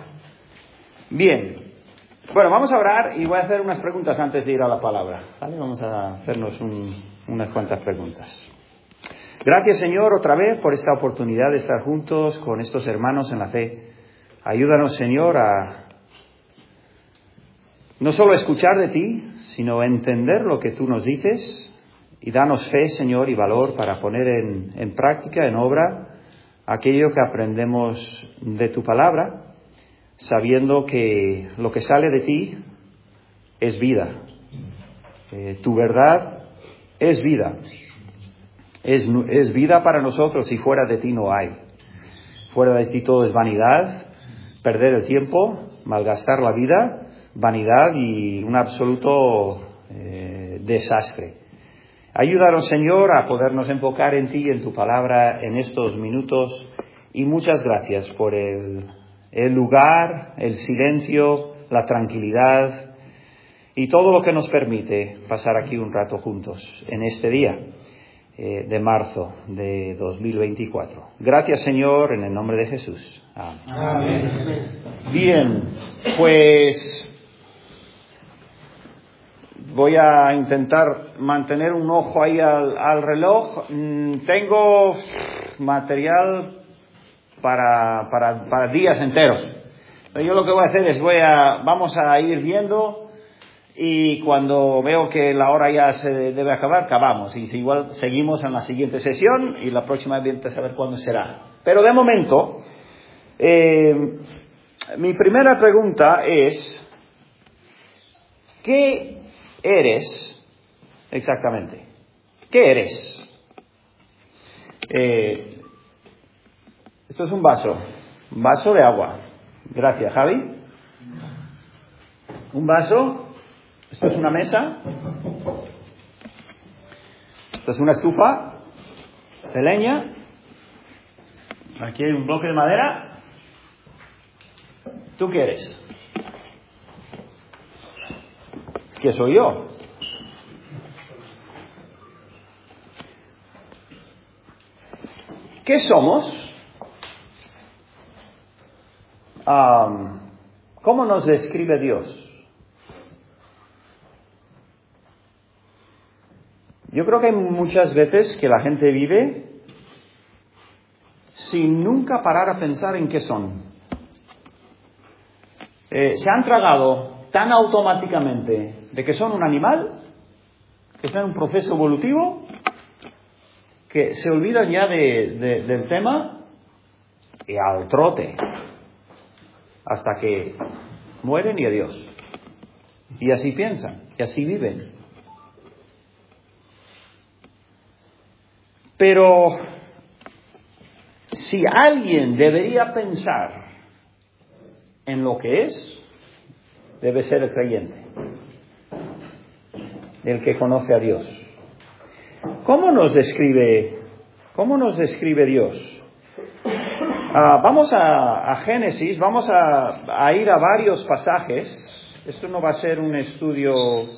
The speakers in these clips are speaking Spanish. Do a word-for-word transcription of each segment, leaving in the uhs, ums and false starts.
Bien. Bueno, vamos a orar y voy a hacer unas preguntas antes de ir a la palabra, ¿vale? Vamos a hacernos un, unas cuantas preguntas. Gracias, Señor, otra vez por esta oportunidad de estar juntos con estos hermanos en la fe. Ayúdanos, Señor, a no solo escuchar de ti, sino entender lo que tú nos dices, y danos fe, Señor, y valor para poner en, en práctica, en obra, aquello que aprendemos de tu palabra, sabiendo que lo que sale de ti es vida. Eh, tu verdad es vida. Es, es vida para nosotros y fuera de ti no hay. Fuera de ti todo es vanidad, perder el tiempo, malgastar la vida, vanidad y un absoluto eh, desastre. Ayúdanos, Señor, a podernos enfocar en ti y en tu palabra en estos minutos. Y muchas gracias por el, el lugar, el silencio, la tranquilidad y todo lo que nos permite pasar aquí un rato juntos en este día eh, de marzo de dos mil veinticuatro. Gracias, Señor, en el nombre de Jesús. Amén. Amén. Bien, pues voy a intentar mantener un ojo ahí al, al reloj. Mm, tengo material para, para, para días enteros. Yo lo que voy a hacer es voy a, vamos a ir viendo y cuando veo que la hora ya se debe acabar, acabamos. Y si igual seguimos en la siguiente sesión y la próxima vez a saber cuándo será. Pero de momento, eh, mi primera pregunta es, ¿qué eres exactamente? ¿Qué eres? Eh, esto es un vaso, un vaso de agua. Gracias, Javi. Un vaso. Esto es una mesa. Esto es una estufa de leña. Aquí hay un bloque de madera. ¿Tú qué eres? ¿Qué soy yo? ¿Qué somos? Um, ¿Cómo nos describe Dios? Yo creo que hay muchas veces que la gente vive sin nunca parar a pensar en qué son. Eh, se han tragado tan automáticamente de que son un animal, que están en un proceso evolutivo, que se olvidan ya de, de, del tema y al trote, hasta que mueren y adiós. Y así piensan, y así viven. Pero si alguien debería pensar en lo que es, debe ser el creyente, el que conoce a Dios. ¿Cómo nos describe, cómo nos describe Dios? Uh, vamos a, a Génesis, vamos a, a ir a varios pasajes. Esto no va a ser un estudio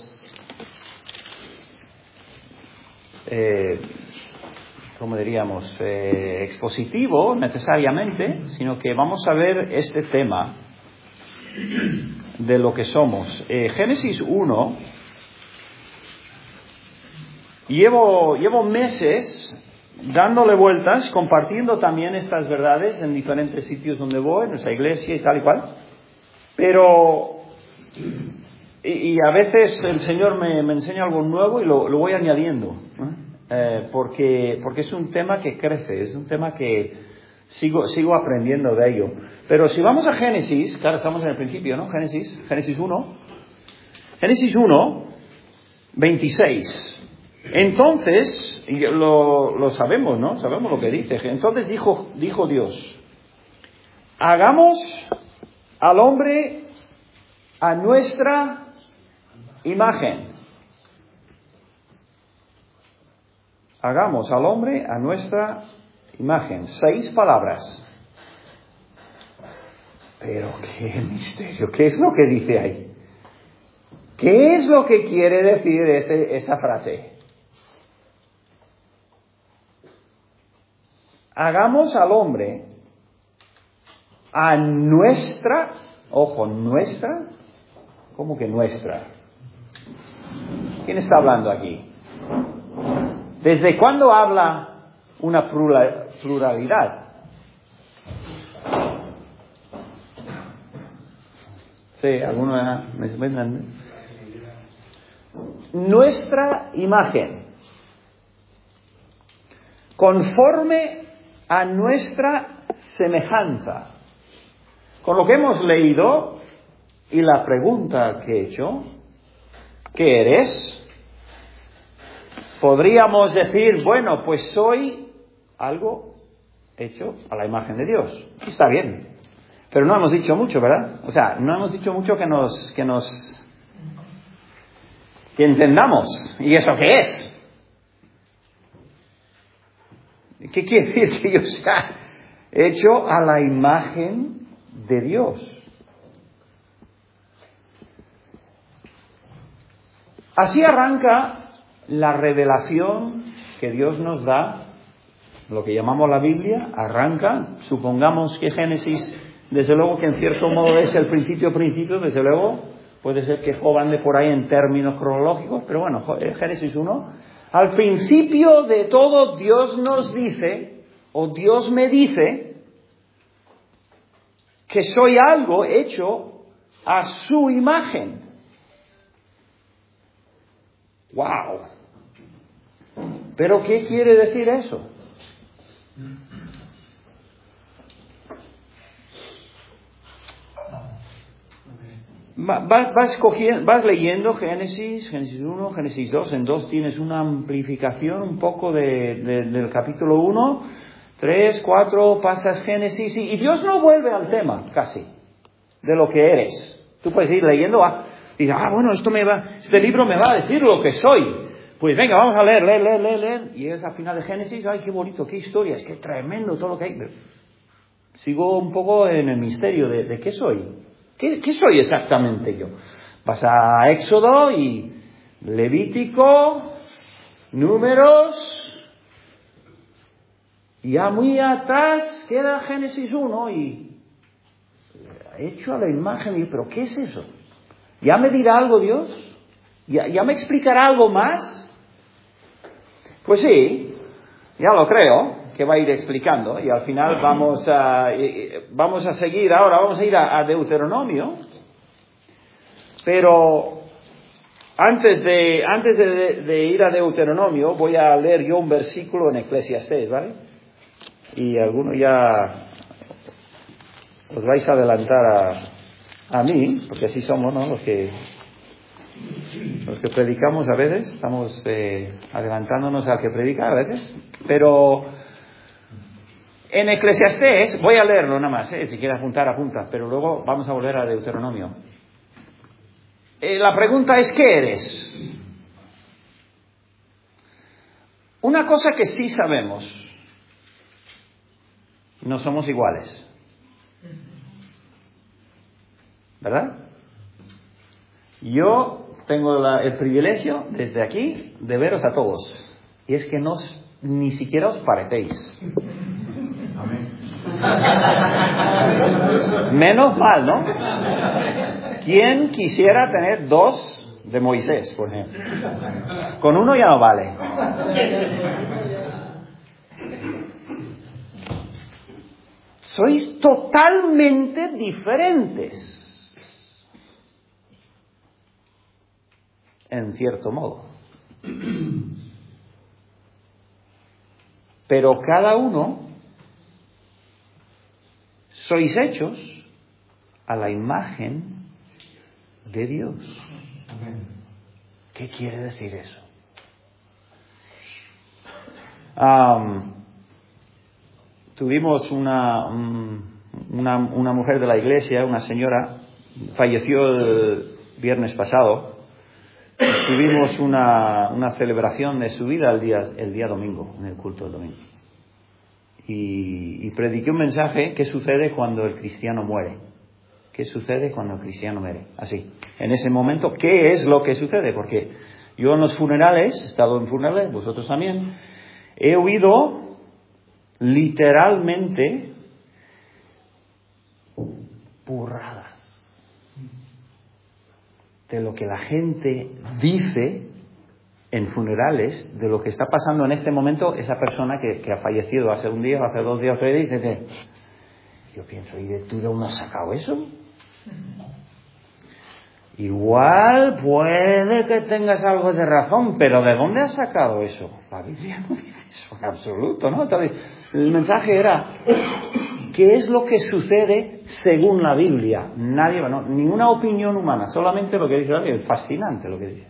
eh, ¿cómo diríamos? Eh, expositivo necesariamente, sino que vamos a ver este tema de lo que somos. Eh, Génesis uno, llevo, llevo meses dándole vueltas, compartiendo también estas verdades en diferentes sitios donde voy, en nuestra iglesia y tal y cual, pero y, y a veces el Señor me, me enseña algo nuevo y lo, lo voy añadiendo, ¿eh? Eh, porque, porque es un tema que crece, es un tema que sigo, sigo aprendiendo de ello. Pero si vamos a Génesis, claro, estamos en el principio, ¿no? Génesis, Génesis uno, Génesis uno, veintiséis. Entonces, y lo, lo sabemos, ¿no? Sabemos lo que dice. Entonces dijo, dijo Dios, hagamos al hombre a nuestra imagen. Hagamos al hombre a nuestra imagen. Seis palabras. Pero qué misterio, ¿qué es lo que dice ahí? ¿Qué es lo que quiere decir ese, esa frase? Hagamos al hombre a nuestra, ojo, nuestra, ¿cómo que nuestra? ¿Quién está hablando aquí? ¿Desde cuándo habla una pluralidad? Sí, alguna me entienden. Nuestra imagen, conforme a nuestra semejanza. Con lo que hemos leído y la pregunta que he hecho, ¿qué eres? Podríamos decir, bueno, pues soy algo hecho a la imagen de Dios. Y está bien. Pero no hemos dicho mucho, ¿verdad? O sea, no hemos dicho mucho que nos, que nos, que entendamos. ¿Y eso qué es? ¿Qué quiere decir que yo sea hecho a la imagen de Dios? Así arranca la revelación que Dios nos da, lo que llamamos la Biblia, arranca, supongamos que Génesis, desde luego que en cierto modo es el principio principio, desde luego, puede ser que Job ande por ahí en términos cronológicos, pero bueno, Génesis uno, al principio de todo Dios nos dice, o Dios me dice, que soy algo hecho a su imagen. ¡Wow! ¿Pero qué quiere decir eso? Vas, vas, cogiendo, vas leyendo Génesis, Génesis uno, Génesis dos, en dos tienes una amplificación un poco de, de, del capítulo uno, tres, cuatro, pasas Génesis y, y Dios no vuelve al tema casi de lo que eres. Tú puedes ir leyendo, ah, y dices, ah, bueno, esto me va, este libro me va a decir lo que soy. Pues venga, vamos a leer, leer, leer, leer, leer. Y es al final de Génesis, ay, qué bonito, qué historias, qué tremendo todo lo que hay. Sigo un poco en el misterio de, de qué soy. ¿Qué, ¿Qué soy exactamente yo? Vas a Éxodo y Levítico, Números, y ya muy atrás queda Génesis uno y hecho a la imagen. ¿Pero qué es eso? ¿Ya me dirá algo Dios? ¿Ya, ya me explicará algo más? Pues sí, ya lo creo que va a ir explicando y al final vamos a vamos a seguir ahora, vamos a ir a, a Deuteronomio, pero antes de antes de, de ir a Deuteronomio voy a leer yo un versículo en Eclesiastés, ¿vale? Y algunos ya os vais a adelantar a, a mí, porque así somos, ¿no? Los que los que predicamos a veces, estamos eh, adelantándonos al que predica a veces, pero en Eclesiastés, voy a leerlo nada más, eh, si quieres apuntar, apunta, pero luego vamos a volver a Deuteronomio. Eh, la pregunta es, ¿qué eres? Una cosa que sí sabemos, no somos iguales, ¿verdad? Yo tengo la, el privilegio desde aquí de veros a todos, y es que no, ni siquiera os parecéis. Menos mal, ¿no? ¿Quién quisiera tener dos de Moisés, por ejemplo? Con uno ya no vale. Sois totalmente diferentes, en cierto modo. Pero cada uno sois hechos a la imagen de Dios. ¿Qué quiere decir eso? Um, tuvimos una, um, una, una mujer de la iglesia, una señora, falleció el viernes pasado. Tuvimos una, una celebración de su vida el día, el día domingo, en el culto del domingo. Y, y prediqué un mensaje, ¿qué sucede cuando el cristiano muere? ¿Qué sucede cuando el cristiano muere? Así, en ese momento, ¿qué es lo que sucede? Porque yo en los funerales, he estado en funerales, vosotros también, he oído literalmente burradas de lo que la gente dice en funerales, de lo que está pasando en este momento, esa persona que, que ha fallecido hace un día, hace dos días, tres días, dice, yo pienso, ¿y de tú de dónde has sacado eso? Igual puede que tengas algo de razón, pero ¿de dónde has sacado eso? La Biblia no dice eso en absoluto, ¿no? Entonces, el mensaje era, ¿qué es lo que sucede según la Biblia? Nadie, no, ninguna opinión humana, solamente lo que dice la Biblia. Es fascinante lo que dice.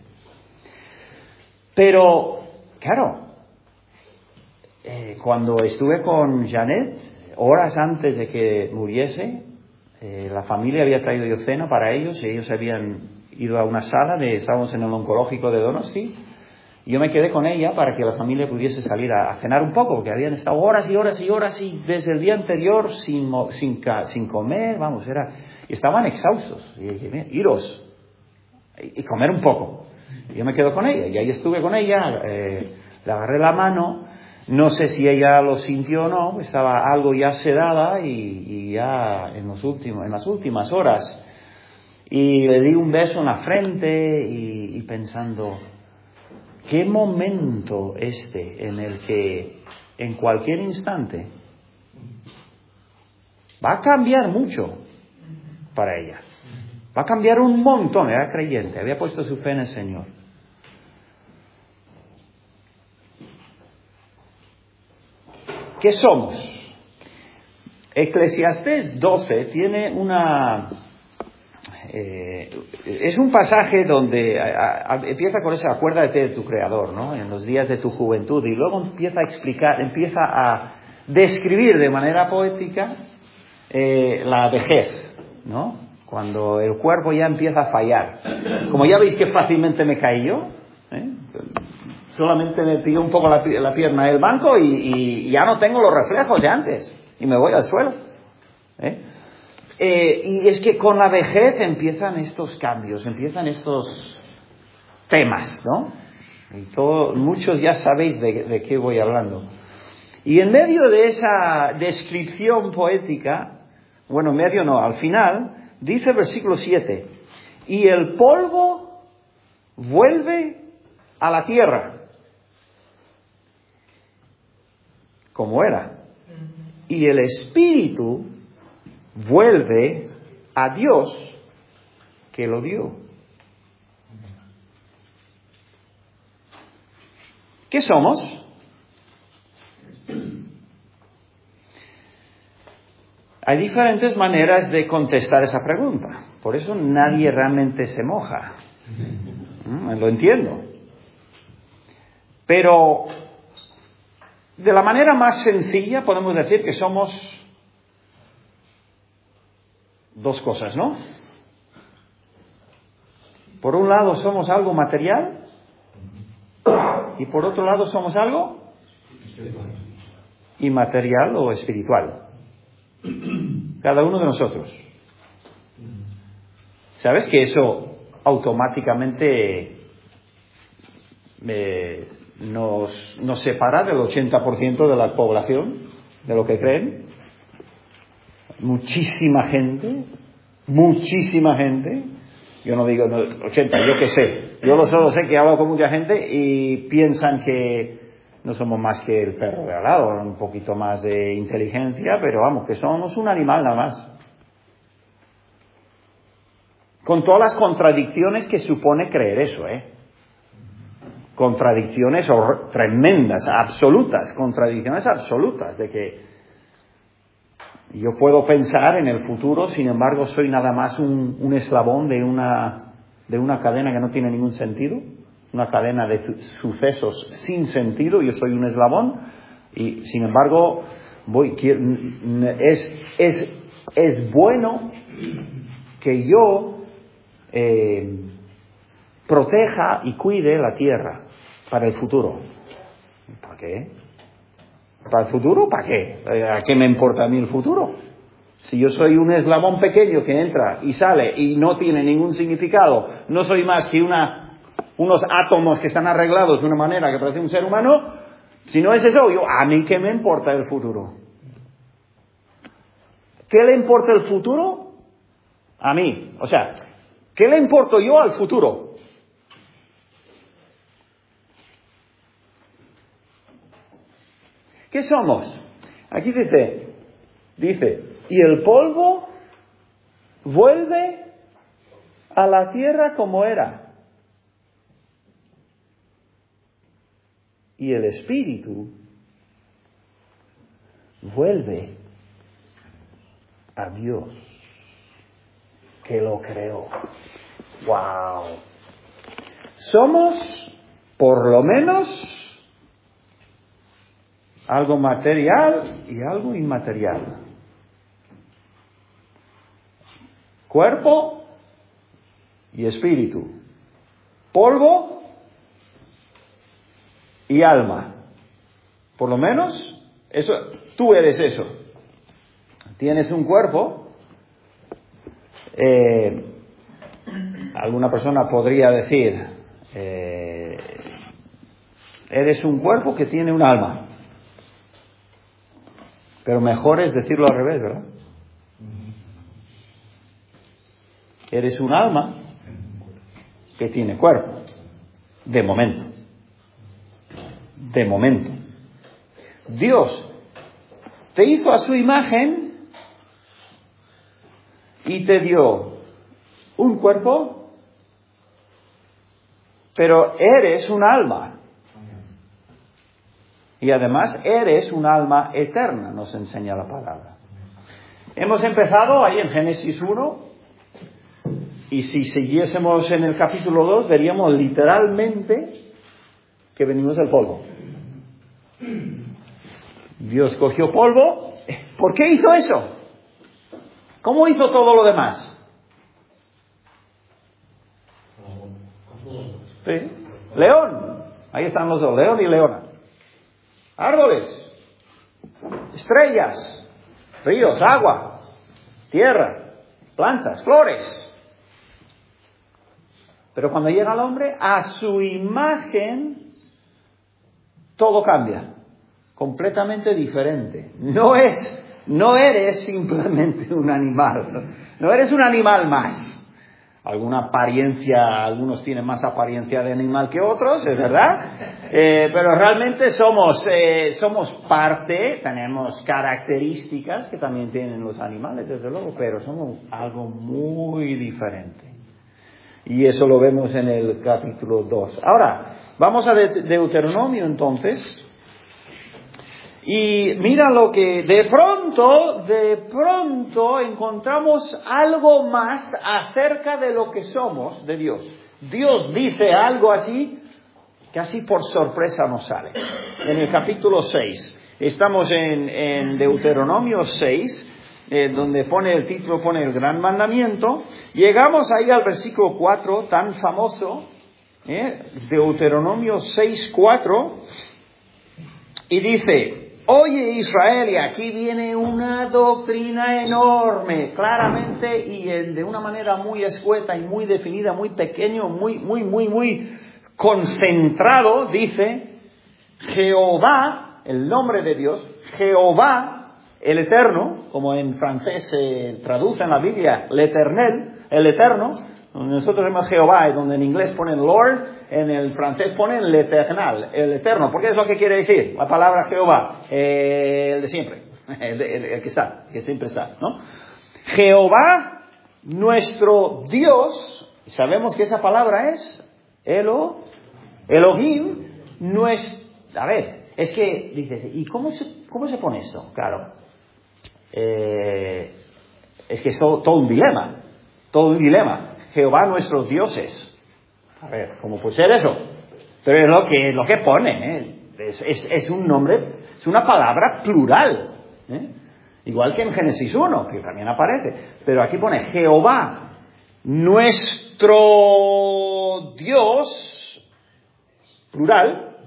Pero, claro, eh, cuando estuve con Janet, horas antes de que muriese, eh, la familia había traído yo cena para ellos y ellos habían ido a una sala, de, estábamos en el oncológico de Donosti, y yo me quedé con ella para que la familia pudiese salir a, a cenar un poco, porque habían estado horas y horas y horas y desde el día anterior sin, sin, sin comer, vamos, era, estaban exhaustos. Y dije, mira, iros y, y comer un poco. Y yo me quedo con ella, y ahí estuve con ella, eh, le agarré la mano. No sé si ella lo sintió o no, estaba algo ya sedada y, y ya en, los últimos, en las últimas horas. Y le di un beso en la frente y, y pensando, ¿qué momento este en el que en cualquier instante va a cambiar mucho para ella? Va a cambiar un montón, era creyente, había puesto su fe en el Señor. ¿Qué somos? Eclesiastés doce tiene una... Eh, es un pasaje donde a, a, empieza con ese acuérdate de tu Creador, ¿no? En los días de tu juventud, y luego empieza a explicar, empieza a describir de manera poética eh, la vejez, ¿no? Cuando el cuerpo ya empieza a fallar. Como ya veis que fácilmente me caí yo, ¿eh? Solamente me pido un poco la, la pierna del banco y, y ya no tengo los reflejos de antes. Y me voy al suelo. ¿Eh? Eh, y es que con la vejez empiezan estos cambios, empiezan estos temas, ¿no? Y todo, muchos ya sabéis de, de qué voy hablando. Y en medio de esa descripción poética, bueno, en medio no, al final, dice el versículo siete, y el polvo vuelve a la tierra como era, y el espíritu vuelve a Dios que lo dio. ¿Qué somos? Hay diferentes maneras de contestar esa pregunta, por eso nadie realmente se moja. ¿Mm? Lo entiendo. Pero de la manera más sencilla podemos decir que somos dos cosas, ¿no? Por un lado somos algo material y por otro lado somos algo inmaterial o espiritual. Cada uno de nosotros. ¿Sabes que eso automáticamente eh, nos, nos separa del ochenta por ciento de la población, de lo que creen? Muchísima gente, muchísima gente, yo no digo no, ochenta, yo qué sé, yo lo solo sé que hablo con mucha gente y piensan que no somos más que el perro de al lado, un poquito más de inteligencia, pero vamos, que somos un animal nada más. Con todas las contradicciones que supone creer eso, ¿eh? Contradicciones hor- tremendas, absolutas, contradicciones absolutas, de que yo puedo pensar en el futuro, sin embargo soy nada más un, un eslabón de una, de una cadena que no tiene ningún sentido, una cadena de sucesos sin sentido, yo soy un eslabón, y sin embargo voy, quiero, es, es, es bueno que yo eh, proteja y cuide la tierra para el futuro. ¿Para qué? ¿Para el futuro? ¿Para qué? ¿A qué me importa a mí el futuro? Si yo soy un eslabón pequeño que entra y sale y no tiene ningún significado, no soy más que una, unos átomos que están arreglados de una manera que parece un ser humano, si no es eso, yo, ¿a mí qué me importa el futuro? ¿Qué le importa el futuro? a mí. O sea, ¿qué le importo yo al futuro? ¿Qué somos? Aquí dice, dice, y el polvo vuelve a la tierra como era. Y el espíritu vuelve a Dios, que lo creó. ¡Wow! Somos, por lo menos, algo material y algo inmaterial. Cuerpo y espíritu. Polvo y alma. Por lo menos, eso, tú eres eso. Tienes un cuerpo. Eh, alguna persona podría decir, eh, eres un cuerpo que tiene un alma. Pero mejor es decirlo al revés, ¿verdad? Eres un alma que tiene cuerpo. De momento. De momento. Dios te hizo a su imagen y te dio un cuerpo, pero eres un alma. Y además eres un alma eterna, nos enseña la palabra. Hemos empezado ahí en Génesis uno, y si siguiésemos en el capítulo dos, veríamos literalmente que venimos del polvo. Dios cogió polvo. ¿Por qué hizo eso? ¿Cómo hizo todo lo demás? ¿Sí? León. Ahí están los dos, león y leona. Árboles, estrellas, ríos, agua, tierra, plantas, flores. Pero cuando llega el hombre, a su imagen, todo cambia. Completamente diferente. No es, no eres simplemente un animal. No eres un animal más. Alguna apariencia, algunos tienen más apariencia de animal que otros, es verdad. Eh, pero realmente somos, eh, somos parte, tenemos características que también tienen los animales, desde luego, pero somos algo muy diferente. Y eso lo vemos en el capítulo dos. Ahora, vamos a De- Deuteronomio entonces. Y mira lo que de pronto, de pronto encontramos algo más acerca de lo que somos de Dios. Dios dice algo así, casi por sorpresa nos sale. En el capítulo seis, estamos en, en Deuteronomio seis, eh, donde pone el título, pone el gran mandamiento. Llegamos ahí al versículo cuatro, tan famoso, eh, Deuteronomio seis, cuatro, y dice: oye Israel, y aquí viene una doctrina enorme, claramente y de una manera muy escueta y muy definida, muy pequeño, muy, muy, muy, muy concentrado. Dice: Jehová, el nombre de Dios, Jehová, el Eterno, como en francés se traduce en la Biblia, l'Éternel, el Eterno. Nosotros vemos Jehová, y donde en inglés ponen Lord, en el francés ponen l'Éternel, el Eterno. ¿Por qué es lo que quiere decir la palabra Jehová? Eh, el de siempre, el, de, el, el que está, el que siempre está, ¿no? Jehová, nuestro Dios, sabemos que esa palabra es Elo, Elohim, nuestro... A ver, es que dices, ¿y cómo se, cómo se pone esto? Claro, eh, es que es todo, todo un dilema, todo un dilema. Jehová nuestros dioses. A ver, ¿cómo puede ser eso? Pero es lo que, lo que pone, ¿eh? es, es, es un nombre, es una palabra plural, ¿eh? Igual que en Génesis uno, que también aparece. Pero aquí pone Jehová, nuestro Dios, plural.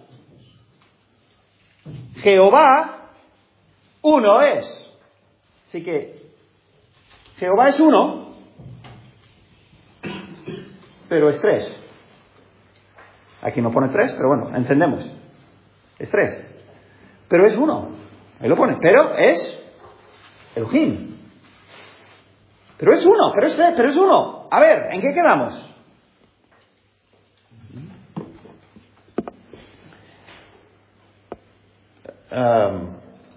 Jehová, uno es. Así que Jehová es uno, pero es tres. Aquí no pone tres, pero bueno, entendemos. Es tres. Pero es uno. Ahí lo pone. Pero es Elohim. Pero es uno, pero es tres, pero es uno. A ver, ¿en qué quedamos? Um,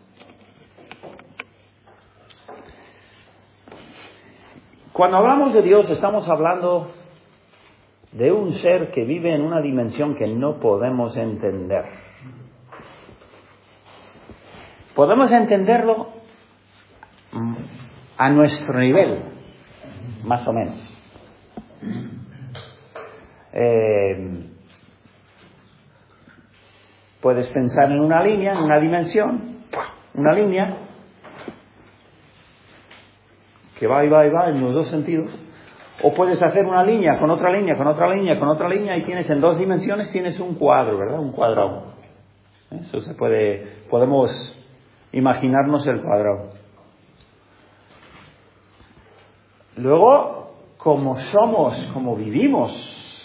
cuando hablamos de Dios estamos hablando de un ser que vive en una dimensión que no podemos entender. Podemos entenderlo a nuestro nivel, más o menos. Eh, puedes pensar en una línea, en una dimensión, una línea que va y va y va en los dos sentidos. O puedes hacer una línea con otra línea, con otra línea, con otra línea y tienes en dos dimensiones, tienes un cuadro, ¿verdad? Un cuadrado. Eso se puede, podemos imaginarnos el cuadrado. Luego, como somos, como vivimos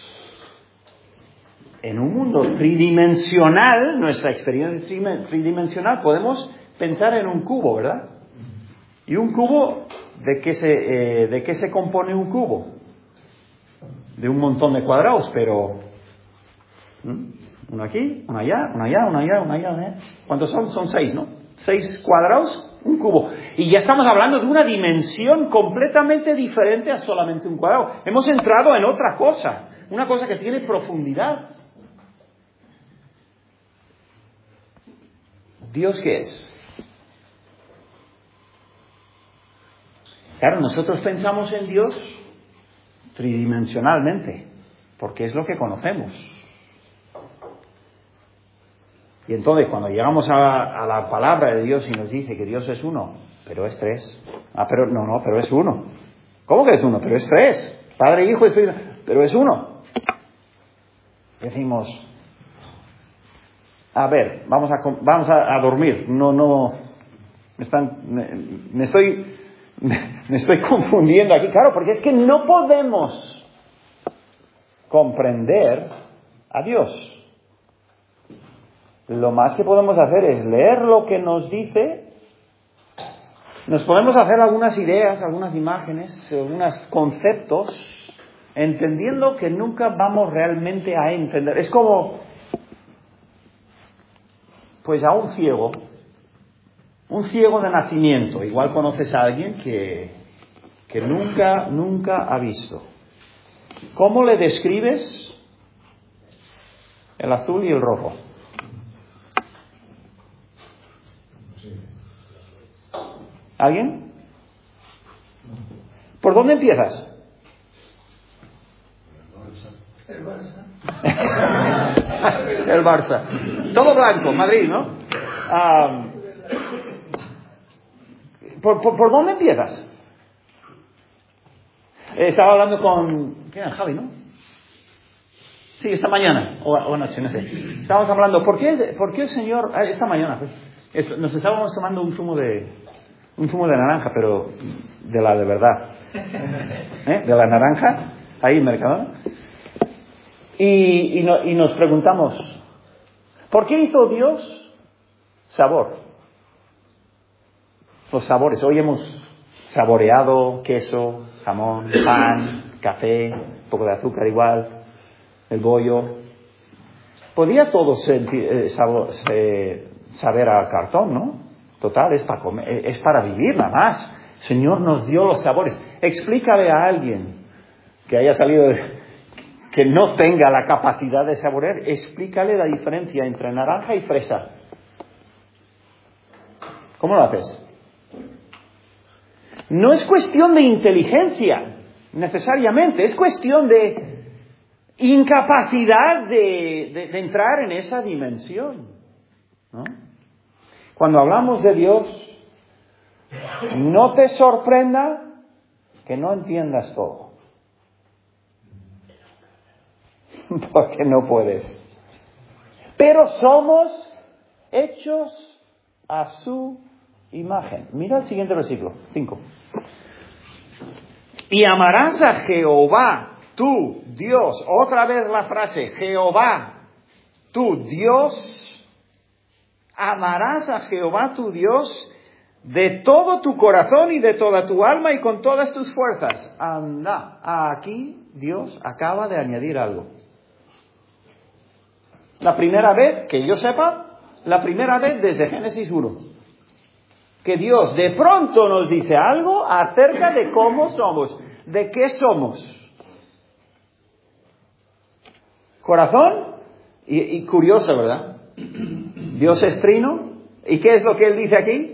en un mundo tridimensional, nuestra experiencia tridimensional, podemos pensar en un cubo, ¿verdad? Y un cubo, ¿de qué se, eh, ¿de qué se compone un cubo? De un montón de cuadrados, pero... ¿Mm? Uno aquí, uno allá, uno allá, uno allá, uno allá. ¿eh? ¿Cuántos son? Son seis, ¿no? Seis cuadrados, un cubo. Y ya estamos hablando de una dimensión completamente diferente a solamente un cuadrado. Hemos entrado en otra cosa, una cosa que tiene profundidad. ¿Dios qué es? Claro, nosotros pensamos en Dios tridimensionalmente, porque es lo que conocemos. Y entonces cuando llegamos a, a la palabra de Dios y nos dice que Dios es uno, pero es tres. Ah, pero no, no, pero es uno. ¿Cómo que es uno? Pero es tres. Padre, Hijo y Espíritu, pero es uno. Decimos, a ver, vamos a vamos a, a dormir. No, no, me están, me, me estoy, me, me estoy confundiendo aquí, claro, porque es que no podemos comprender a Dios. Lo más que podemos hacer es leer lo que nos dice. Nos podemos hacer algunas ideas, algunas imágenes, algunos conceptos, entendiendo que nunca vamos realmente a entender. Es como, pues a un ciego, un ciego de nacimiento. Igual conoces a alguien que, que nunca, nunca ha visto. ¿Cómo le describes el azul y el rojo? ¿Alguien? ¿Por dónde empiezas? El Barça. El Barça. Todo blanco, Madrid, ¿no? Um, ¿por, por, ¿Por dónde empiezas? Estaba hablando con... ¿Quién era? Javi, ¿no? Sí, esta mañana, o, o anoche, no sé. Estábamos hablando, ¿por qué, por qué el Señor... Esta mañana, pues, esto, nos estábamos tomando un zumo de... Un zumo de naranja, pero de la de verdad. ¿Eh? De la naranja, ahí en Mercadona. Y, y, no, y nos preguntamos, ¿por qué hizo Dios sabor? Los sabores. Hoy hemos saboreado queso, jamón, pan, café, un poco de azúcar igual, el bollo. Podía todo sentir, eh, sabor, eh, saber a cartón, ¿no? Total, es para comer, es para vivir nada más. El Señor nos dio los sabores. Explícale a alguien que haya salido, de, que no tenga la capacidad de saborear, explícale la diferencia entre naranja y fresa. ¿Cómo lo haces? No es cuestión de inteligencia, necesariamente, es cuestión de incapacidad de, de, de entrar en esa dimensión, ¿no? Cuando hablamos de Dios, no te sorprenda que no entiendas todo. Porque no puedes. Pero somos hechos a su imagen. Mira el siguiente versículo, cinco. Y amarás a Jehová, tu Dios. Otra vez la frase, Jehová, tu Dios. Amarás a Jehová tu Dios de todo tu corazón y de toda tu alma y con todas tus fuerzas. Anda, aquí Dios acaba de añadir algo. La primera vez, que yo sepa, la primera vez desde Génesis uno, que Dios de pronto nos dice algo acerca de cómo somos, de qué somos. Corazón, y, y curioso, ¿verdad? Dios es trino, ¿y qué es lo que Él dice aquí?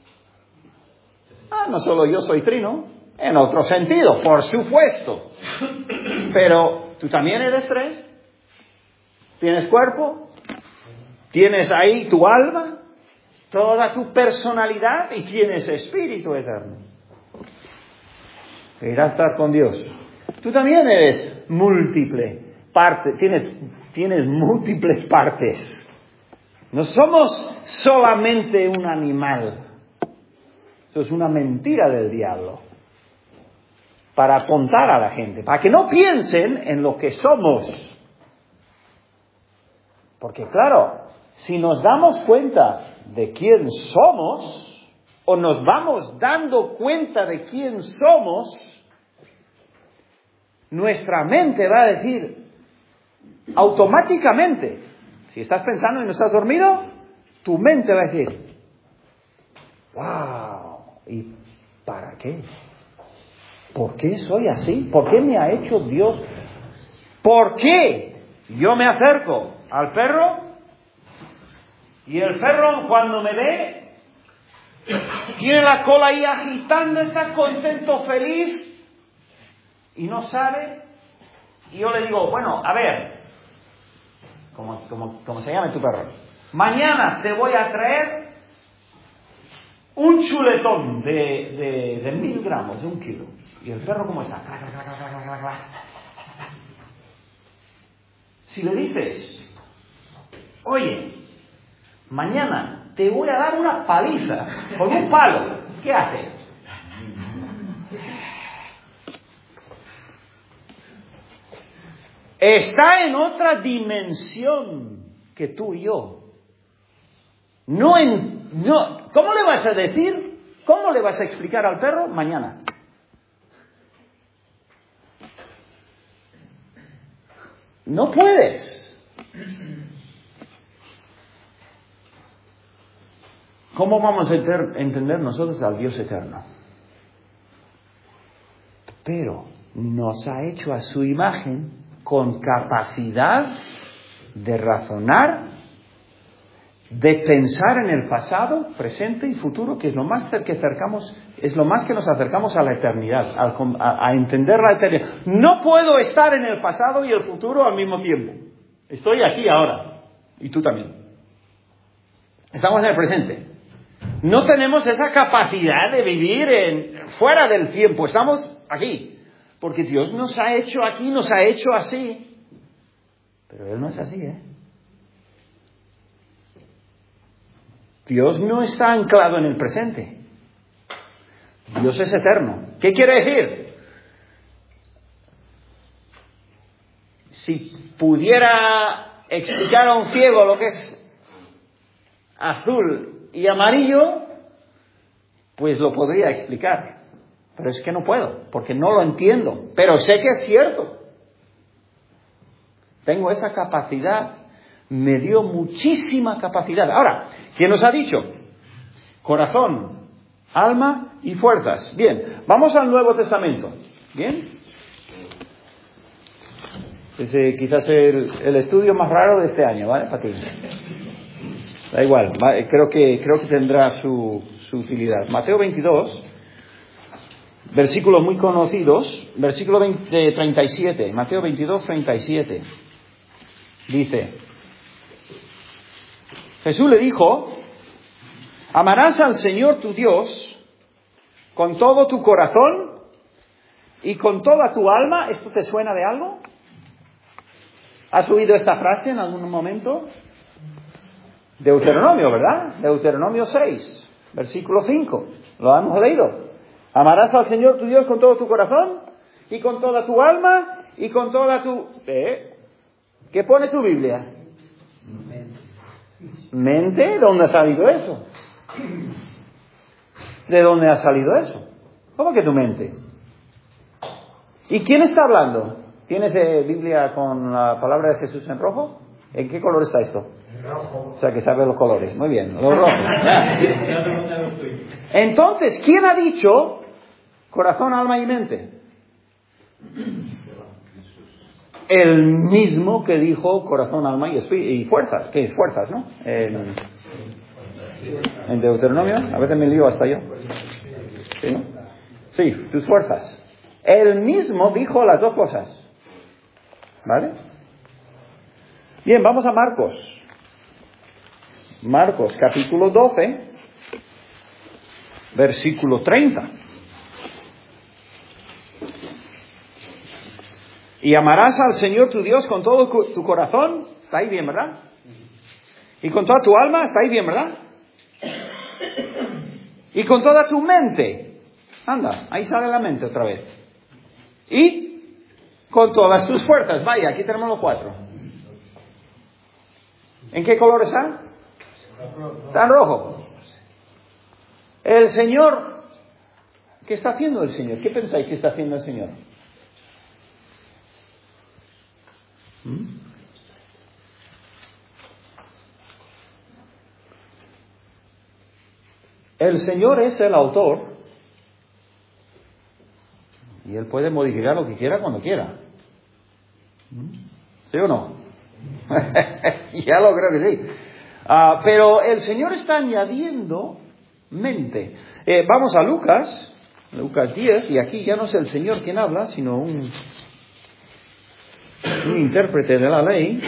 Ah, no solo yo soy trino, en otro sentido, por supuesto. Pero tú también eres tres. Tienes cuerpo, tienes ahí tu alma, toda tu personalidad y tienes espíritu eterno. Ir a estar con Dios. Tú también eres múltiple parte, tienes, tienes múltiples partes. No somos solamente un animal. Eso es una mentira del diablo. Para apuntar a la gente, para que no piensen en lo que somos. Porque claro, si nos damos cuenta de quién somos, o nos vamos dando cuenta de quién somos, nuestra mente va a decir, automáticamente, si estás pensando y no estás dormido, tu mente va a decir, wow, ¿y para qué? ¿Por qué soy así? ¿Por qué me ha hecho Dios? ¿Por qué yo me acerco al perro y el perro cuando me ve tiene la cola ahí agitando, está contento, feliz y no sabe? Y yo le digo, bueno, a ver, ¿cómo, cómo, cómo se llama tu perro? Mañana te voy a traer un chuletón de, de, de mil gramos, de un kilo. ¿Y el perro cómo está? Clac, clac, clac, clac, clac, clac. Si le dices, oye, mañana te voy a dar una paliza con un palo, ¿qué hace? Está en otra dimensión que tú y yo. No en, no, ¿cómo le vas a decir? ¿Cómo le vas a explicar al perro mañana? No puedes. ¿Cómo vamos a entender nosotros al Dios eterno? Pero nos ha hecho a su imagen con capacidad de razonar, de pensar en el pasado, presente y futuro, que es lo más que acercamos, es lo más que nos acercamos a la eternidad, a, a entender la eternidad. No puedo estar en el pasado y el futuro al mismo tiempo. Estoy aquí ahora, y tú también. Estamos en el presente. No tenemos esa capacidad de vivir en, fuera del tiempo. Estamos aquí, porque Dios nos ha hecho aquí, nos ha hecho así. Pero Él no es así, ¿eh? Dios no está anclado en el presente. Dios es eterno. ¿Qué quiere decir? Si pudiera explicar a un ciego lo que es azul y amarillo, pues lo podría explicar. Pero es que no puedo, porque no lo entiendo. Pero sé que es cierto. Tengo esa capacidad. Me dio muchísima capacidad. Ahora, ¿quién nos ha dicho? Corazón, alma y fuerzas. Bien, vamos al Nuevo Testamento. ¿Bien? Es eh, quizás el, el estudio más raro de este año, ¿vale? Para ti. Da igual, ¿vale? creo que creo que tendrá su, su utilidad. Mateo veintidós, versículos muy conocidos, versículo veinte, treinta y siete. Mateo veintidós, treinta y siete. Dice... Jesús le dijo, amarás al Señor tu Dios con todo tu corazón y con toda tu alma. ¿Esto te suena de algo? ¿Has oído esta frase en algún momento? Deuteronomio, ¿verdad? Deuteronomio seis, versículo cinco. Lo hemos leído. Amarás al Señor tu Dios con todo tu corazón y con toda tu alma y con toda tu... ¿Eh? ¿Qué pone tu Biblia? ¿Mente? ¿Dónde ha salido eso? ¿De dónde ha salido eso? ¿Cómo que tu mente? ¿Y quién está hablando? ¿Tienes eh, Biblia con la palabra de Jesús en rojo? ¿En qué color está esto? Rojo. O sea, que sabe los colores. Muy bien, los rojos. Entonces, ¿quién ha dicho corazón, alma y mente? El mismo que dijo corazón, alma y, espíritu, y fuerzas. ¿Qué es fuerzas, no? En, en Deuteronomio. A veces me lío hasta yo. ¿Sí, no? Sí, tus fuerzas. Él mismo dijo las dos cosas. ¿Vale? Bien, vamos a Marcos. Marcos, capítulo doce, versículo treinta. Y amarás al Señor tu Dios con todo tu corazón. Está ahí bien, ¿verdad? Y con toda tu alma. Está ahí bien, ¿verdad? Y con toda tu mente. Anda, ahí sale la mente otra vez. Y con todas tus fuerzas. Vaya, aquí tenemos los cuatro. ¿En qué color está? Está en rojo. El Señor, ¿qué está haciendo el Señor? ¿Qué pensáis que está haciendo el Señor? ¿Mm? El Señor es el autor y Él puede modificar lo que quiera cuando quiera. ¿Mm? ¿Sí o no? Ya lo creo que sí. Uh, pero el Señor está añadiendo mente. Eh, vamos a Lucas, Lucas diez, y aquí ya no es el Señor quien habla, sino un, un intérprete de la ley.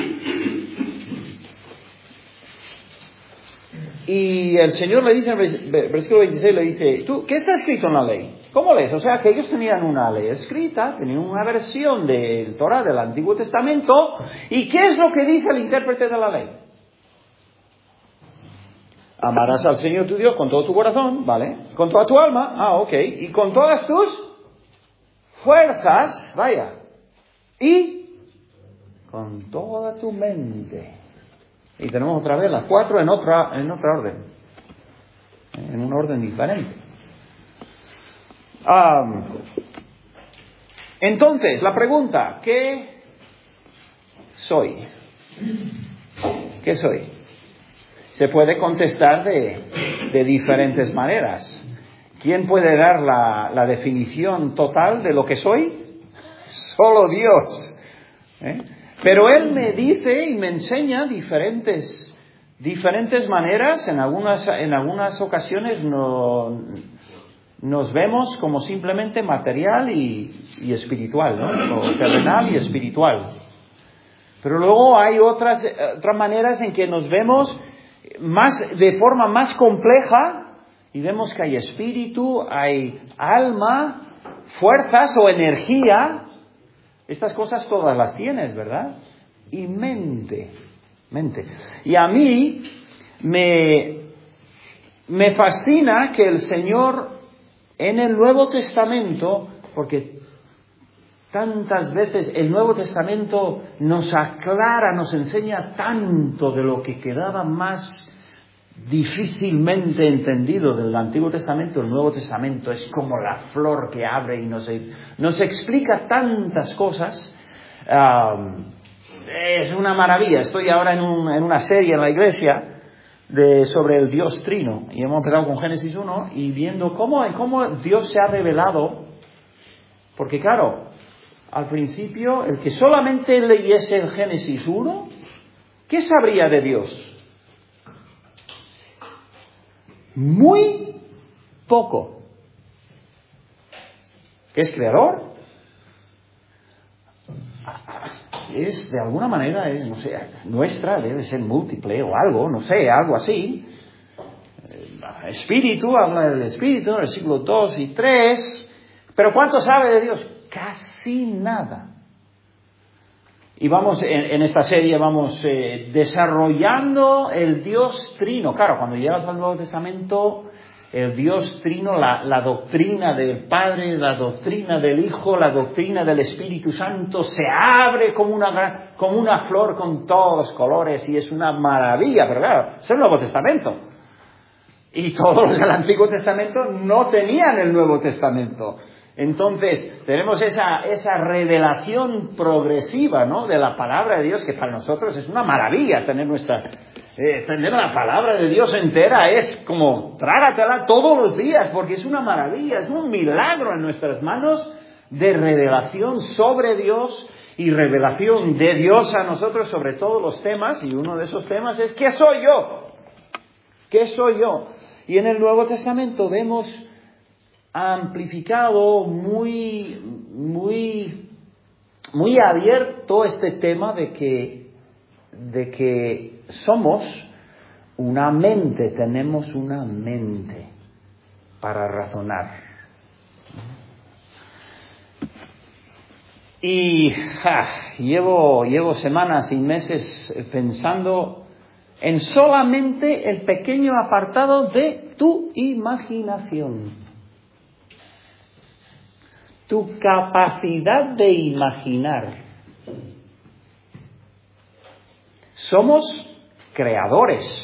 Y el Señor le dice en el versículo veintiséis, le dice, ¿tú qué está escrito en la ley? ¿Cómo lees? O sea, que ellos tenían una ley escrita, tenían una versión del Torah, del Antiguo Testamento, ¿y qué es lo que dice el intérprete de la ley? Amarás al Señor tu Dios con todo tu corazón, ¿vale? Con toda tu alma, ah, ok, y con todas tus fuerzas, vaya, y con toda tu mente. Y tenemos otra vez las cuatro en otra, en otra orden, en un orden diferente. Um, entonces, la pregunta, ¿qué soy? ¿Qué soy? Se puede contestar de, de diferentes maneras. ¿Quién puede dar la, la definición total de lo que soy? Solo Dios. ¿Eh? Pero Él me dice y me enseña diferentes, diferentes maneras. En algunas, en algunas ocasiones no, nos vemos como simplemente material y, y espiritual, ¿no? O terrenal y espiritual. Pero luego hay otras, otras maneras en que nos vemos más, de forma más compleja, y vemos que hay espíritu, hay alma, fuerzas o energía. Estas cosas todas las tienes, ¿verdad? Y mente, mente. Y a mí me, me fascina que el Señor en el Nuevo Testamento, porque tantas veces el Nuevo Testamento nos aclara, nos enseña tanto de lo que quedaba más difícilmente entendido del Antiguo Testamento. El Nuevo Testamento es como la flor que abre y nos, nos explica tantas cosas. Um, es una maravilla. Estoy ahora en, un, en una serie en la iglesia de, sobre el Dios Trino, y hemos empezado con Génesis uno y viendo cómo, cómo Dios se ha revelado, porque claro, al principio el que solamente leyese el Génesis uno, ¿qué sabría de Dios? Muy poco. ¿Qué es creador? Es, de alguna manera, es, no sé, nuestra, debe ser múltiple o algo, no sé, algo así. Espíritu, habla del espíritu, en el siglo dos y tres. Pero ¿cuánto sabe de Dios? Casi nada. Y vamos, en, en esta serie vamos eh, desarrollando el Dios Trino. Claro, cuando llegas al Nuevo Testamento, el Dios Trino, la, la doctrina del Padre, la doctrina del Hijo, la doctrina del Espíritu Santo, se abre como una, gran, como una flor con todos los colores, y es una maravilla, pero claro, es el Nuevo Testamento. Y todos los del Antiguo Testamento no tenían el Nuevo Testamento. Entonces, tenemos esa, esa revelación progresiva, ¿no?, de la palabra de Dios, que para nosotros es una maravilla tener nuestra... Eh, tener la palabra de Dios entera es como trágatela todos los días, porque es una maravilla, es un milagro en nuestras manos de revelación sobre Dios y revelación de Dios a nosotros sobre todos los temas. Y uno de esos temas es ¿qué soy yo? ¿Qué soy yo? Y en el Nuevo Testamento vemos amplificado, muy, muy, muy abierto este tema de que, de que somos una mente, tenemos una mente para razonar. Y ja, llevo, llevo semanas y meses pensando en solamente el pequeño apartado de tu imaginación. Tu capacidad de imaginar. Somos creadores.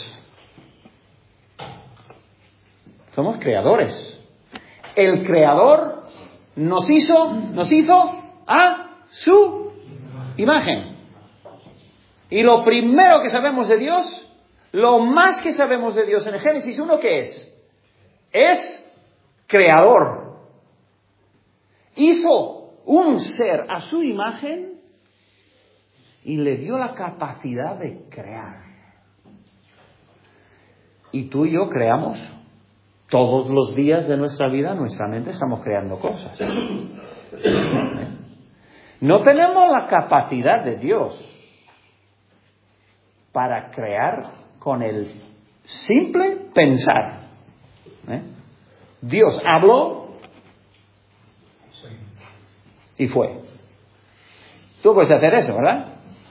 Somos creadores. El Creador nos hizo, nos hizo a su imagen. Y lo primero que sabemos de Dios, lo más que sabemos de Dios en el Génesis uno, ¿qué es? Es creador. Hizo un ser a su imagen y le dio la capacidad de crear. Y tú y yo creamos todos los días de nuestra vida, nuestra mente estamos creando cosas. No tenemos la capacidad de Dios para crear con el simple pensar. ¿Eh? Dios habló y fue. Tú puedes hacer eso, ¿verdad?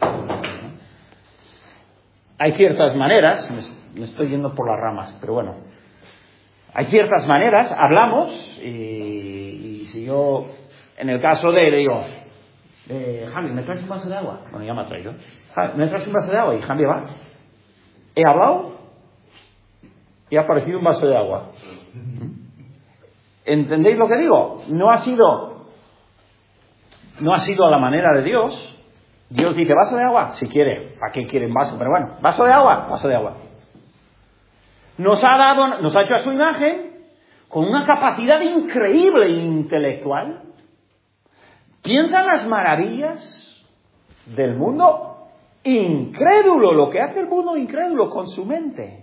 Hay ciertas maneras, me estoy yendo por las ramas, pero bueno, hay ciertas maneras, hablamos y, y si yo, en el caso de, le digo, eh, Javi, ¿me traes un vaso de agua? Bueno, ya me ha traído. ¿Me traes un vaso de agua? Y Javi va. He hablado y ha aparecido un vaso de agua. ¿Entendéis lo que digo? No ha sido, no ha sido a la manera de Dios. Dios dice, ¿vaso de agua? Si quiere. ¿Para qué quiere un vaso? Pero bueno, ¿vaso de agua? Vaso de agua. Nos ha dado, nos ha hecho a su imagen con una capacidad increíble intelectual. Piensa en las maravillas del mundo incrédulo, lo que hace el mundo incrédulo con su mente.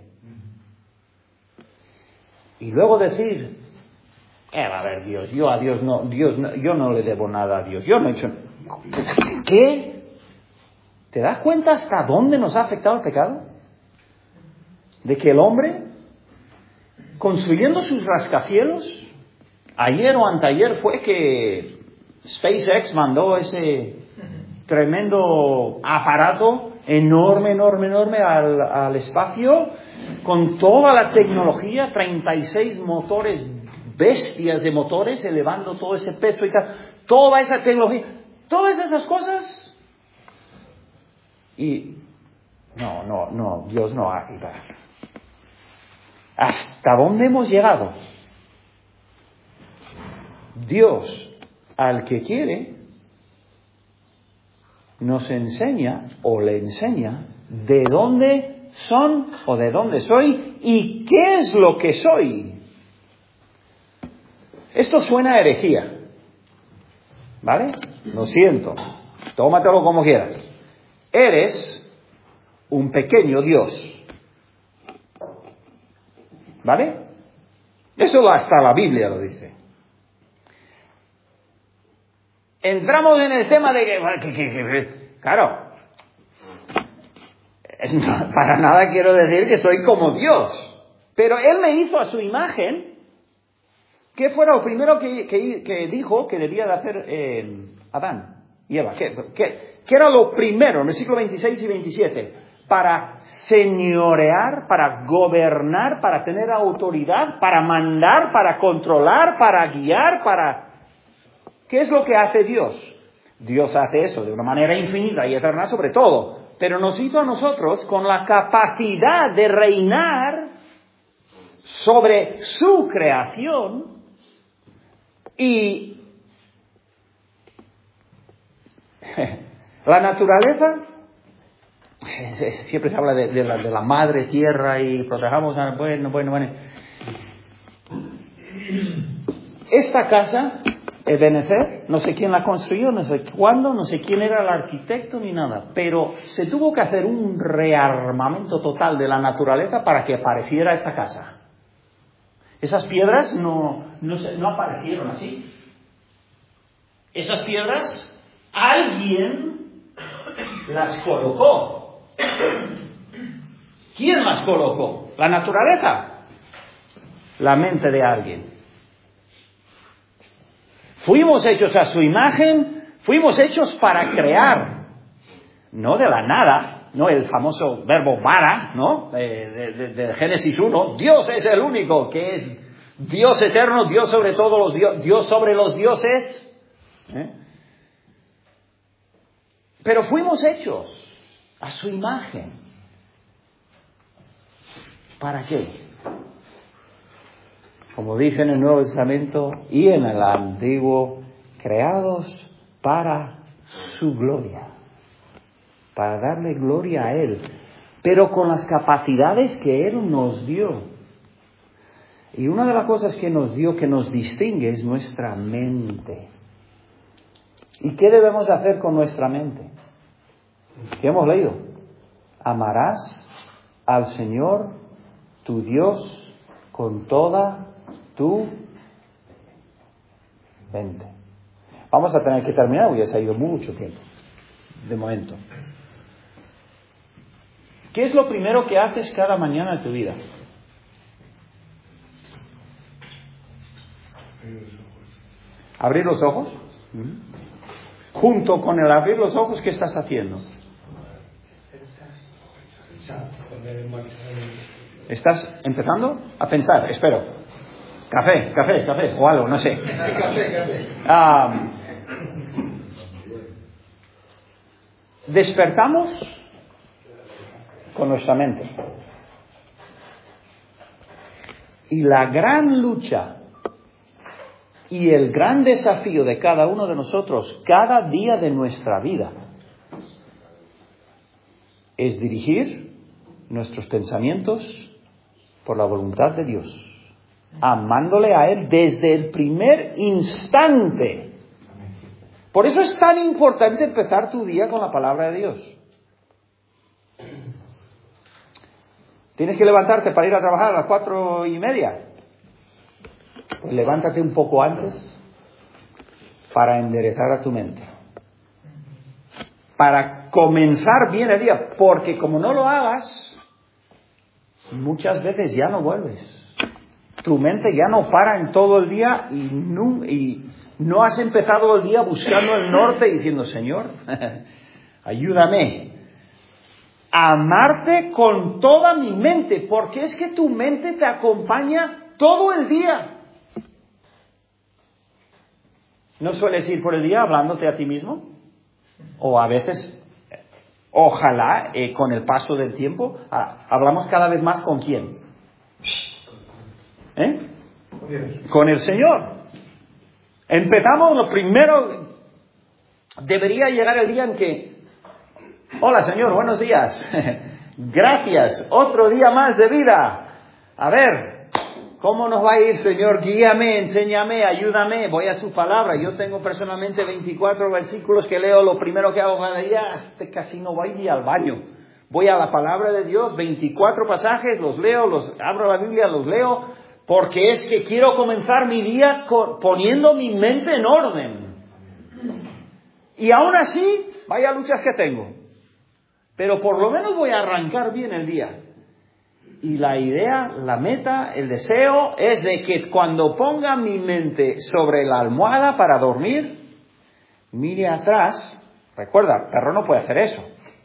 Y luego decir, eh, a ver, Dios, yo a Dios no, Dios no, yo no le debo nada a Dios, yo no he hecho... ¿Qué? ¿Te das cuenta hasta dónde nos ha afectado el pecado? De que el hombre, construyendo sus rascacielos, ayer o anteayer fue que SpaceX mandó ese tremendo aparato enorme, enorme, enorme al, al espacio, con toda la tecnología, treinta y seis motores, bestias de motores, elevando todo ese peso y tal, toda esa tecnología, todas esas cosas. Y no, no, no, Dios no ha ido. ¿Hasta dónde hemos llegado? Dios, al que quiere, nos enseña o le enseña de dónde son o de dónde soy y qué es lo que soy. Esto suena a herejía, ¿vale? Lo siento, tómatelo como quieras. Eres un pequeño Dios, ¿vale? Eso hasta la Biblia lo dice. Entramos en el tema de que, que, que, que claro, para nada quiero decir que soy como Dios, pero Él me hizo a su imagen. ¿Qué fue lo primero que, que, que dijo que debía de hacer eh, Adán y Eva? ¿Qué, qué, ¿Qué era lo primero en el siglo veintiséis y veintisiete? Para señorear, para gobernar, para tener autoridad, para mandar, para controlar, para guiar, para... ¿Qué es lo que hace Dios? Dios hace eso de una manera infinita y eterna sobre todo, pero nos hizo a nosotros con la capacidad de reinar sobre su creación y la naturaleza, siempre se habla de, de, la, de la madre tierra y protejamos a, bueno, bueno, bueno. Esta casa, Ebenezer, no sé quién la construyó, no sé cuándo, no sé quién era el arquitecto ni nada, pero se tuvo que hacer un rearmamento total de la naturaleza para que apareciera esta casa. Esas piedras no, no, no aparecieron así. Esas piedras, alguien las colocó. ¿Quién las colocó? ¿La naturaleza? La mente de alguien. Fuimos hechos a su imagen, fuimos hechos para crear, no de la nada, no el famoso verbo bara, ¿no? De, de, de, de Génesis uno, Dios es el único que es Dios eterno, Dios sobre todos los dioses, Dios sobre los dioses. ¿Eh? Pero fuimos hechos a su imagen. ¿Para qué? Como dice en el Nuevo Testamento y en el Antiguo, creados para su gloria, para darle gloria a Él, pero con las capacidades que Él nos dio. Y una de las cosas que nos dio, que nos distingue, es nuestra mente. ¿Y qué debemos hacer con nuestra mente? ¿Qué hemos leído? Amarás al Señor, tu Dios, con toda tu mente. Vamos a tener que terminar, porque ya se ha ido mucho tiempo, de momento. ¿Qué es lo primero que haces cada mañana de tu vida? ¿Abrir los ojos? Junto con el abrir los ojos, ¿qué estás haciendo? ¿Estás empezando a pensar? Espero. Café, café, café, o algo, no sé. Um, despertamos con nuestra mente. Y la gran lucha y el gran desafío de cada uno de nosotros, cada día de nuestra vida, es dirigir nuestros pensamientos por la voluntad de Dios, amándole a Él desde el primer instante. Por eso es tan importante empezar tu día con la palabra de Dios. ¿Tienes que levantarte para ir a trabajar a las cuatro y media? Pues levántate un poco antes para enderezar a tu mente, para comenzar bien el día, porque como no lo hagas, muchas veces ya no vuelves. Tu mente ya no para en todo el día y no, y no has empezado el día buscando el norte y diciendo, Señor, ayúdame a amarte con toda mi mente, porque es que tu mente te acompaña todo el día. ¿No sueles ir por el día hablándote a ti mismo? O a veces, ojalá, eh, con el paso del tiempo, ah, hablamos cada vez más ¿con quién? ¿Eh? Con el Señor. Empezamos, lo primero, debería llegar el día en que, hola Señor, buenos días, gracias, otro día más de vida. A ver, ¿cómo nos va a ir, Señor? Guíame, enséñame, ayúdame, voy a su palabra. Yo tengo personalmente veinticuatro versículos que leo, lo primero que hago cada día, este casi no voy ni al baño. Voy a la palabra de Dios, veinticuatro pasajes, los leo, los abro la Biblia, los leo, porque es que quiero comenzar mi día con, poniendo mi mente en orden. Y aún así, vaya luchas que tengo. Pero por lo menos voy a arrancar bien el día. Y la idea, la meta, el deseo es de que cuando ponga mi mente sobre la almohada para dormir, mire atrás. Recuerda, el perro no puede hacer eso.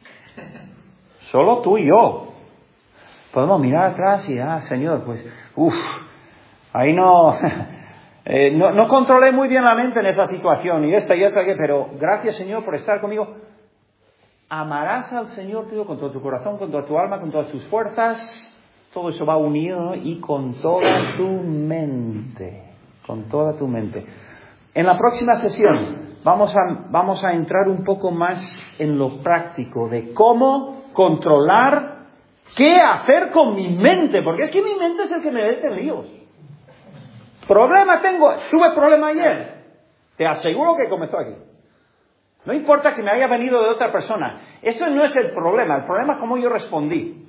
Solo tú y yo. Podemos mirar atrás y, ah, Señor, pues, uff, ahí no, eh, no, no controlé muy bien la mente en esa situación, y esta y esta, pero gracias, Señor, por estar conmigo. Amarás al Señor, tío, con todo tu corazón, con toda tu alma, con todas tus fuerzas. Todo eso va unido, ¿no? Y con toda tu mente. Con toda tu mente. En la próxima sesión vamos a, vamos a entrar un poco más en lo práctico de cómo controlar qué hacer con mi mente. Porque es que mi mente es el que me mete en líos. Problema tengo. Tuve problema ayer. Te aseguro que comenzó aquí. No importa que me haya venido de otra persona. Eso no es el problema. El problema es cómo yo respondí.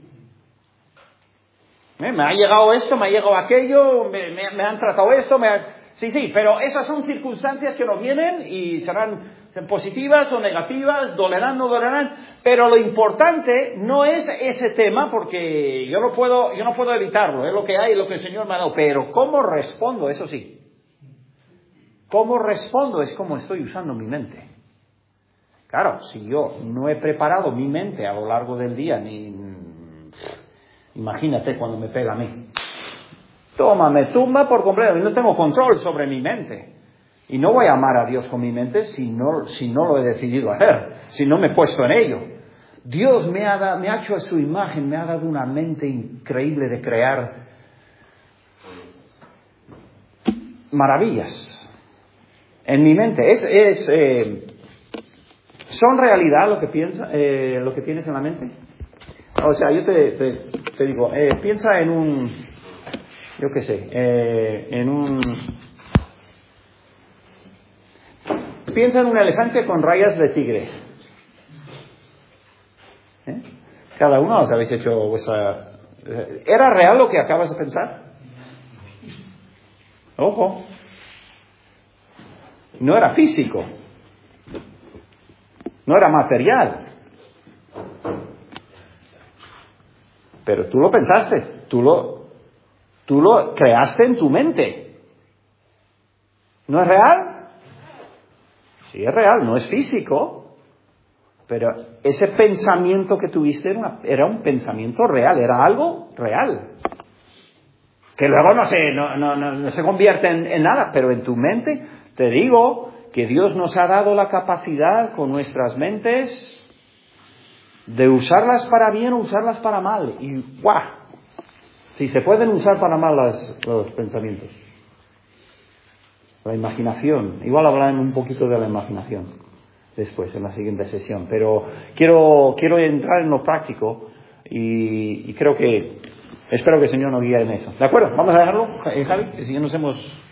¿Eh? Me ha llegado esto, me ha llegado aquello, me, me, me han tratado esto. Me ha... Sí, sí, pero esas son circunstancias que nos vienen y serán positivas o negativas, dolerán, no dolerán. Pero lo importante no es ese tema, porque yo no puedo, yo no puedo evitarlo. Es lo que hay, lo que el Señor me ha dado. Pero cómo respondo, eso sí. Cómo respondo es cómo estoy usando mi mente. Claro, si yo no he preparado mi mente a lo largo del día, ni imagínate cuando me pega a mí. Toma, me tumba por completo y no tengo control sobre mi mente. Y no voy a amar a Dios con mi mente si no, si no lo he decidido hacer, si no me he puesto en ello. Dios me ha, dado, me ha hecho a su imagen, me ha dado una mente increíble de crear maravillas en mi mente. Es... es eh, ¿Son realidad lo que piensa, eh, lo que tienes en la mente? O sea, yo te, te, te digo, eh, piensa en un, yo qué sé, eh, en un, piensa en un elefante con rayas de tigre. ¿Eh? Cada uno os habéis hecho vuestra... ¿Era real lo que acabas de pensar? Ojo. No era físico. No era material. Pero tú lo pensaste, tú lo, tú lo creaste en tu mente. ¿No es real? Sí, es real, no es físico. Pero ese pensamiento que tuviste era, una, era un pensamiento real, era algo real. Que luego no se, no, no, no, no se convierte en, en nada, pero en tu mente, te digo que Dios nos ha dado la capacidad con nuestras mentes de usarlas para bien o usarlas para mal. Y ¡guau! Si se pueden usar para mal las, los pensamientos. La imaginación. Igual hablarán un poquito de la imaginación después, en la siguiente sesión. Pero quiero, quiero entrar en lo práctico y, y creo que, espero que el Señor nos guíe en eso. ¿De acuerdo? Vamos a dejarlo, Javi, que si ya nos hemos...